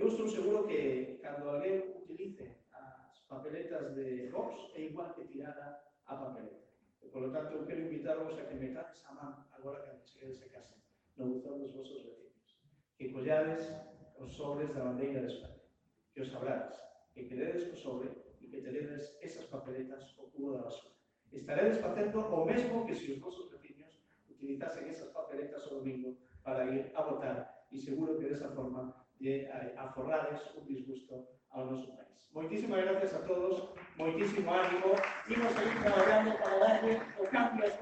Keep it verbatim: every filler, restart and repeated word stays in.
Eu estou seguro que cando alguén utilice as papeletas de Vox é igual que tirara a papeleta. E, por lo tanto, eu quero invitarvos a que metades a man agora que cheguedes a casa no buzón dos vosos vecinos. Que collades os sobres da bandeira de España. Que os abrades. Que queredes o sobre e que teredes esas papeletas o cubo da basura. Estaredes facendo o mesmo que se os vosos vecinos utilizasen esas papeletas o domingo para ir a votar e seguro que desa forma de aforrades un disgusto ao noso país. Moitísimas gracias a todos, moitísimo ánimo, imos seguir traballando para darle o cambio a España.